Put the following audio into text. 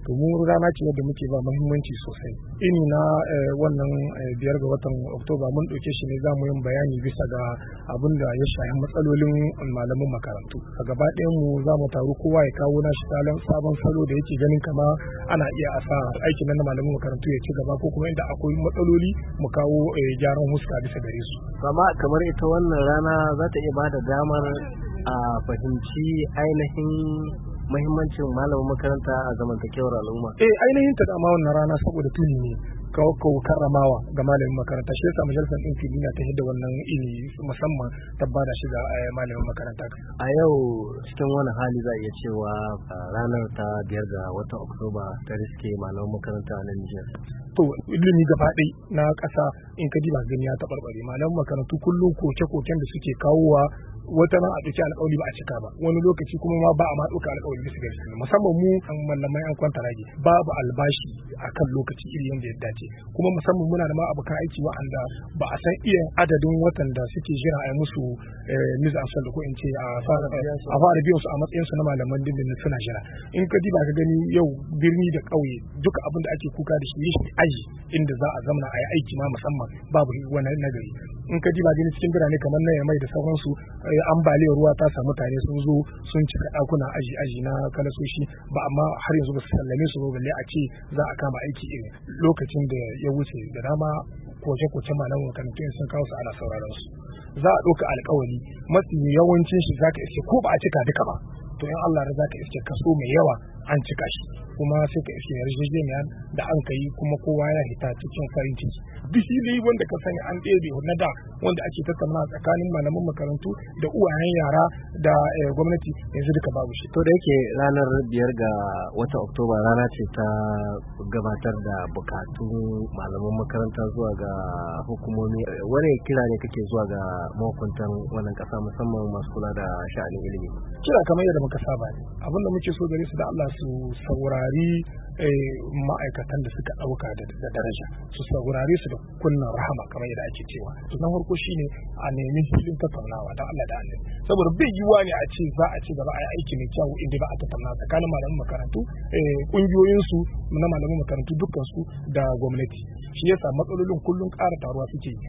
to mu rana ce wadda muke ba muhimmanci sosai. Ini na wannan 5 ga watan Oktoba mun ɗauke shi ne za mu yin bayani bisa ga abin da ya shafi matsalolin malaman makarantu. A gaba ɗayan mu za mu taru kowa ya kawo nashi sabon salo da yake ganin kama ana iya a sa aikin nan na malaman makarantu ya ci gaba, ko kuma inda akwai matsaloli mu kawo gyaran huska bisa gare su. Amma kamar ita wannan rana za ta iya bada damar a fahimci ainihin muhimmancin malamin makaranta a zamantakewar al'umma. Ainihin ta dama wannan rana saboda tuni ne kawo karramawa ga malamin makaranta, shi yasa majalisar ɗinkin duniya ta hidda wannan ini musamman ta bada shi ga malamin makaranta. A yau cikin wani hali za a iya cewa ranar ta 5 ga watan Oktoba ta riske malamin makaranta a nan Nijar. To ilimi gaba ɗai na ƙasa in ka diba gani ya taɓarɓare. Malaman makarantu kullum koke-koken da suke kawowa wata ran a ɗauki alƙawari ba a cika ba, wani lokaci kuma ma ba a ma ɗauka alƙawari bisa gari. Musamman mu an mallamai an kwanta rage babu albashi akan lokaci iri yadda ya dace, kuma musamman muna da ma abokan aiki wa'anda ba a san iya adadin watan da suke jira a yi musu miza asal da ko in ce a fara biyan su a matsayin su na malaman dindindin suna jira. In ka diba ka gani yau birni da ƙauye duka abin da ake kuka da shi aji inda za a zamana a yi aiki ma musamman babu wani nagari. In ka diba gani cikin birane kamar na Yamai da sauransu ambaliyar ruwa ta samu mutane sun zo sun cika ɗakuna aji na kalasoshi, ba amma har yanzu ba su sallame su ba balle a ce za a kama aiki irin lokacin da ya wuce. Da dama koke-koke malaman makarantu sun kawo su ana sauraron su. Za a ɗauka alƙawari mafi yawancin shi zaka iske ko ba a cika duka ba, to in Allah ya zaka iske kaso mai yawa an cika shi, kuma sai ka iske yarjejeniya da an kai kuma kowa ya hita cikin farin ciki. Bishili wanda ka sani an ɗebe na da wanda ake tattauna tsakanin malaman makarantu da uwayen yara da gwamnati yanzu duka babu shi. To da yake ranar 5 ga watan Oktoba rana ce ta gabatar da bukatun malaman makaranta zuwa ga hukumomi, wani kira ne kake zuwa ga mahukuntan wannan ƙasa musamman masu kula da sha'anin ilimi? Kira kamar yadda muka saba ne, abin da muke so gare su da Allah su saurari ma'aikatan da suka ɗauka da daraja, su saurare su da kunnan rahama kamar yadda ake cewa. Na farko shine a nemi filin tattaunawa da Allah da Allah, saboda bai yiwuwa ne a ce za a ci gaba a yi aiki mai kyau inda ba a tattauna tsakanin malaman makarantu, kungiyoyinsu na malaman makarantu dukkan su da gwamnati. Shi yasa matsalolin kullum ƙara taruwa suke.